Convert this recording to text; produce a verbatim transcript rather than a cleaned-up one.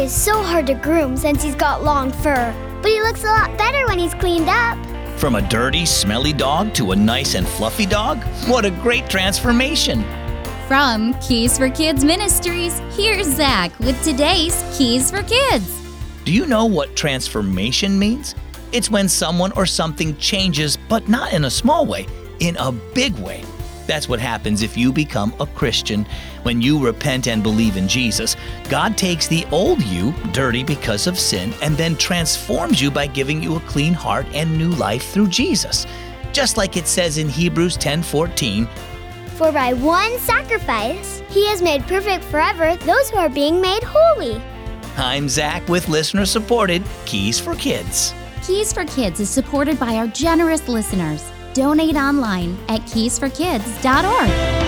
is so hard to groom since he's got long fur, but he looks a lot better when he's cleaned up. From a dirty, smelly dog to a nice and fluffy dog? What a great transformation! From Keys for Kids Ministries, here's Zach with today's Keys for Kids. Do you know what transformation means? It's when someone or something changes, but not in a small way, in a big way. That's what happens if you become a Christian. When you repent and believe in Jesus, God takes the old you, dirty because of sin, and then transforms you by giving you a clean heart and new life through Jesus. Just like it says in Hebrews ten fourteen, For by one sacrifice, he has made perfect forever those who are being made holy. I'm Zach with listener-supported Keys for Kids. Keys for Kids is supported by our generous listeners. Donate online at keys for kids dot org.